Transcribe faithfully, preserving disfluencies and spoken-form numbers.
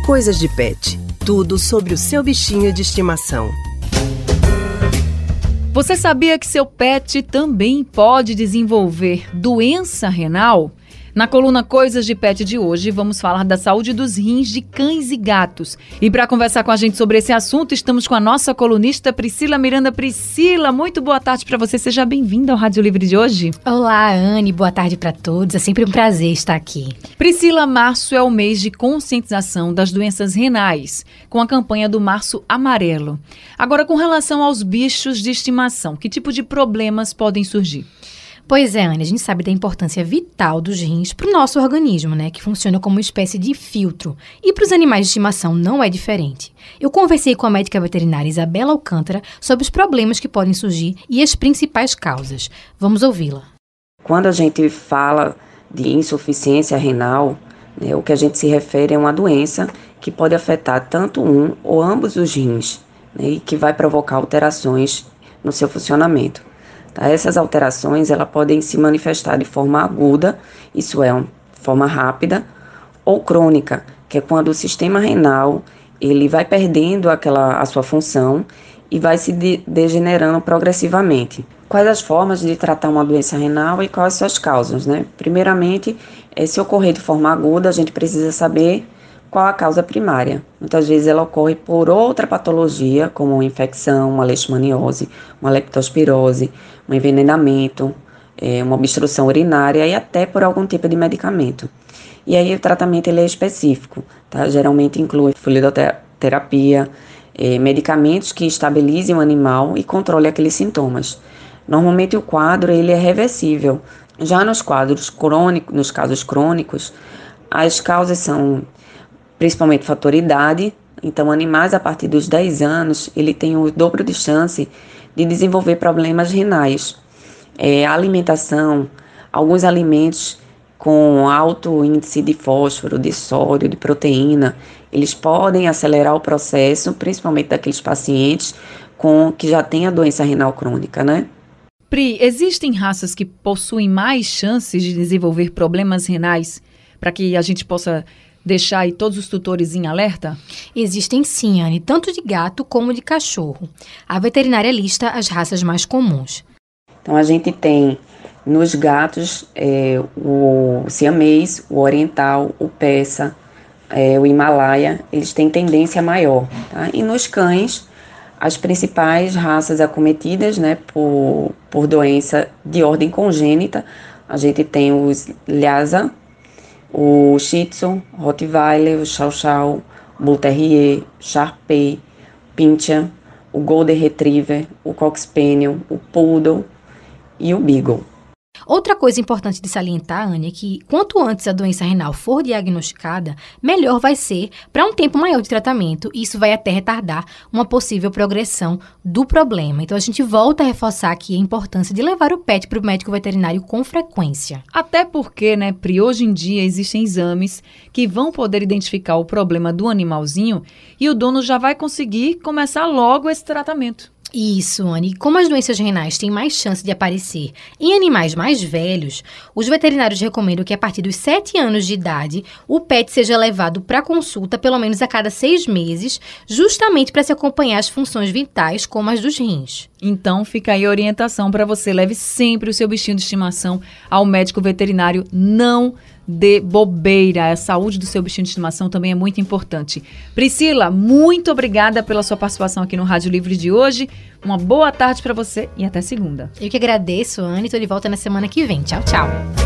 Coisas de Pet. Tudo sobre o seu bichinho de estimação. Você sabia que seu pet também pode desenvolver doença renal? Na coluna Coisas de Pet de hoje, vamos falar da saúde dos rins de cães e gatos. E para conversar com a gente sobre esse assunto, estamos com a nossa colunista Priscila Miranda. Priscila, muito boa tarde para você. Seja bem-vinda ao Rádio Livre de hoje. Olá, Anne. Boa tarde para todos. É sempre um prazer estar aqui. Priscila, março é o mês de conscientização das doenças renais, com a campanha do Março Amarelo. Agora, com relação aos bichos de estimação, que tipo de problemas podem surgir? Pois é, Anne, a gente sabe da importância vital dos rins para o nosso organismo, né? Que funciona como uma espécie de filtro. E para os animais de estimação não é diferente. Eu conversei com a médica veterinária Isabela Alcântara sobre os problemas que podem surgir e as principais causas. Vamos ouvi-la. Quando a gente fala de insuficiência renal, né, o que a gente se refere é uma doença que pode afetar tanto um ou ambos os rins, né, e que vai provocar alterações no seu funcionamento. Essas alterações elas podem se manifestar de forma aguda, isso é, de forma rápida, ou crônica, que é quando o sistema renal ele vai perdendo aquela, a sua função e vai se de, degenerando progressivamente. Quais as formas de tratar uma doença renal e quais as suas causas, né? Primeiramente, se ocorrer de forma aguda, a gente precisa saber qual a causa primária. Muitas vezes ela ocorre por outra patologia, como uma infecção, uma leishmaniose, uma leptospirose, um envenenamento, é, uma obstrução urinária e até por algum tipo de medicamento. E aí o tratamento ele é específico, tá? Geralmente inclui fluidoterapia, é, medicamentos que estabilizem o animal e controlem aqueles sintomas. Normalmente o quadro ele é reversível. Já nos quadros crônicos, nos casos crônicos, as causas são principalmente fator idade. Então, animais a partir dos dez anos, ele tem o dobro de chance de desenvolver problemas renais. É, a alimentação, alguns alimentos com alto índice de fósforo, de sódio, de proteína, eles podem acelerar o processo, principalmente daqueles pacientes com, que já têm a doença renal crônica, né? Pri, existem raças que possuem mais chances de desenvolver problemas renais para que a gente possa deixar aí todos os tutores em alerta? Existem sim, Anne, tanto de gato como de cachorro. A veterinária lista as raças mais comuns. Então, a gente tem nos gatos é, o siamês, o oriental, o persa, é, o himalaia, eles têm tendência maior. Tá? E nos cães, as principais raças acometidas, né, por, por doença de ordem congênita, a gente tem os Lhasa, o Shih Tzu, Rottweiler, o Chow Chow, o Bull Terrier, Shar-Pei, Pinscher, o Golden Retriever, o Cocker Spaniel, o Poodle e o Beagle. Outra coisa importante de salientar, Anne, é que quanto antes a doença renal for diagnosticada, melhor vai ser para um tempo maior de tratamento e isso vai até retardar uma possível progressão do problema. Então a gente volta a reforçar aqui a importância de levar o pet para o médico veterinário com frequência. Até porque, né, Pri, hoje em dia existem exames que vão poder identificar o problema do animalzinho e o dono já vai conseguir começar logo esse tratamento. Isso, Anne. Como as doenças renais têm mais chance de aparecer em animais mais velhos, os veterinários recomendam que a partir dos sete anos de idade, o pet seja levado para consulta pelo menos a cada seis meses, justamente para se acompanhar as funções vitais, como as dos rins. Então, fica aí a orientação para você. Leve sempre o seu bichinho de estimação ao médico veterinário. Não de bobeira. A saúde do seu bichinho de estimação também é muito importante. Priscila, muito obrigada pela sua participação aqui no Rádio Livre de hoje. Uma boa tarde para você e até segunda. Eu que agradeço, Anne. Estou de volta na semana que vem. Tchau, tchau.